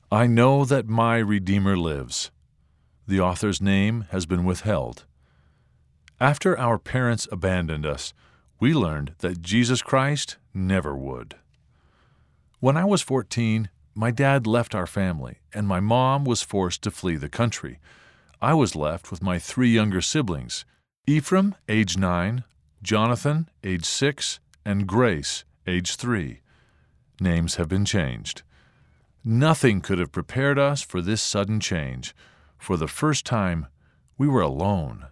I know that my Redeemer lives. The author's name has been withheld. After our parents abandoned us, we learned that Jesus Christ never would. When I was 14, my dad left our family, and my mom was forced to flee the country. I was left with my 3 younger siblings, Ephraim, age 9, Jonathan, age 6, and Grace, age 3. Names have been changed. Nothing could have prepared us for this sudden change. For the first time, we were alone.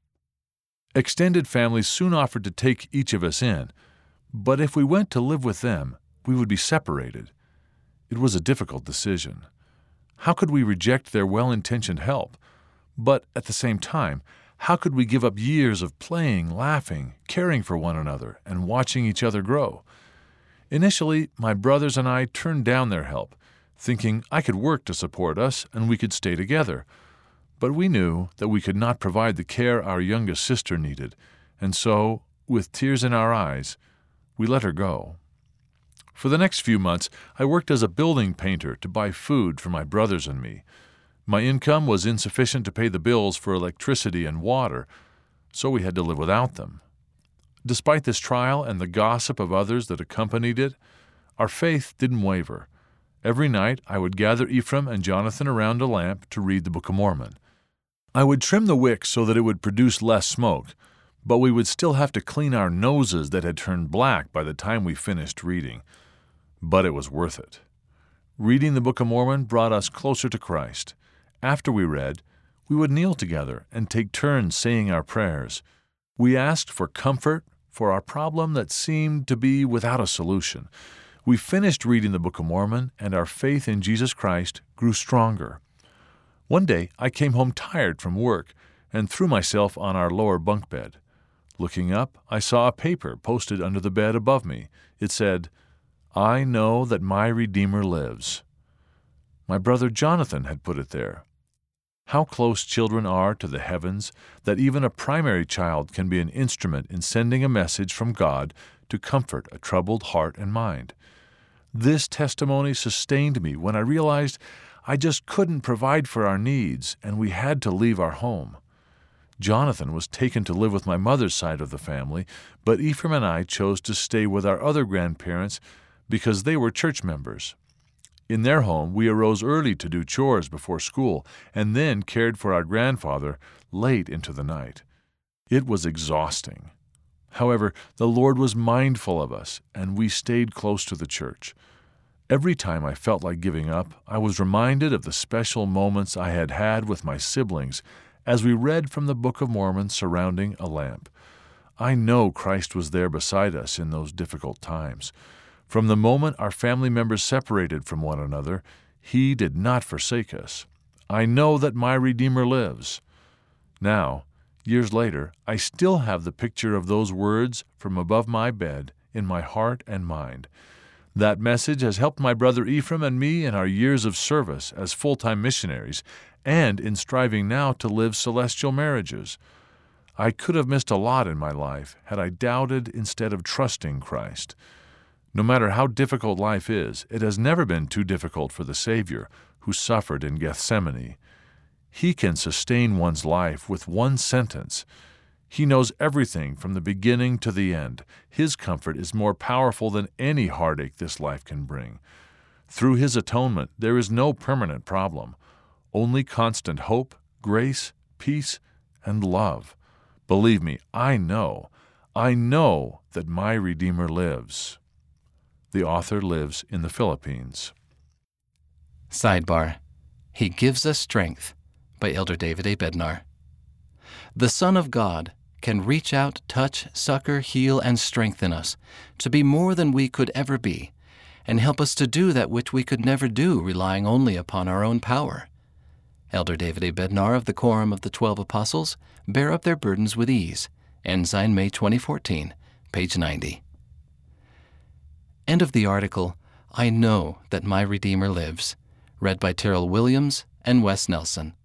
Extended families soon offered to take each of us in, but if we went to live with them, we would be separated. It was a difficult decision. How could we reject their well-intentioned help? But at the same time, how could we give up years of playing, laughing, caring for one another, and watching each other grow? Initially, my brothers and I turned down their help, thinking I could work to support us and we could stay together. But we knew that we could not provide the care our youngest sister needed, and so, with tears in our eyes, we let her go. For the next few months, I worked as a building painter to buy food for my brothers and me. My income was insufficient to pay the bills for electricity and water, so we had to live without them. Despite this trial and the gossip of others that accompanied it, our faith didn't waver. Every night I would gather Ephraim and Jonathan around a lamp to read the Book of Mormon. I would trim the wick so that it would produce less smoke, but we would still have to clean our noses that had turned black by the time we finished reading. But it was worth it. Reading the Book of Mormon brought us closer to Christ. After we read, we would kneel together and take turns saying our prayers. We asked for comfort for our problem that seemed to be without a solution. We finished reading the Book of Mormon, and our faith in Jesus Christ grew stronger. One day, I came home tired from work and threw myself on our lower bunk bed. Looking up, I saw a paper posted under the bed above me. It said, "I know that my Redeemer lives." My brother Jonathan had put it there. How close children are to the heavens that even a primary child can be an instrument in sending a message from God to comfort a troubled heart and mind. This testimony sustained me when I realized I just couldn't provide for our needs and we had to leave our home. Jonathan was taken to live with my mother's side of the family, but Ephraim and I chose to stay with our other grandparents because they were church members. In their home, we arose early to do chores before school and then cared for our grandfather late into the night. It was exhausting. However, the Lord was mindful of us, and we stayed close to the church. Every time I felt like giving up, I was reminded of the special moments I had had with my siblings as we read from the Book of Mormon surrounding a lamp. I know Christ was there beside us in those difficult times. From the moment our family members separated from one another, He did not forsake us. I know that my Redeemer lives. Now, years later, I still have the picture of those words from above my bed in my heart and mind. That message has helped my brother Ephraim and me in our years of service as full-time missionaries and in striving now to live celestial marriages. I could have missed a lot in my life had I doubted instead of trusting Christ. No matter how difficult life is, it has never been too difficult for the Savior who suffered in Gethsemane. He can sustain one's life with one sentence. He knows everything from the beginning to the end. His comfort is more powerful than any heartache this life can bring. Through His atonement, there is no permanent problem, only constant hope, grace, peace, and love. Believe me, I know that my Redeemer lives. The author lives in the Philippines. Sidebar: He Gives Us Strength by Elder David A. Bednar. The Son of God can reach out, touch, succor, heal, and strengthen us to be more than we could ever be, and help us to do that which we could never do relying only upon our own power. Elder David A. Bednar of the Quorum of the 12 Apostles, Bear Up Their Burdens with Ease. Ensign, May 2014, page 90. End of the article, I Know That My Redeemer Lives, read by Terrell Williams and Wes Nelson.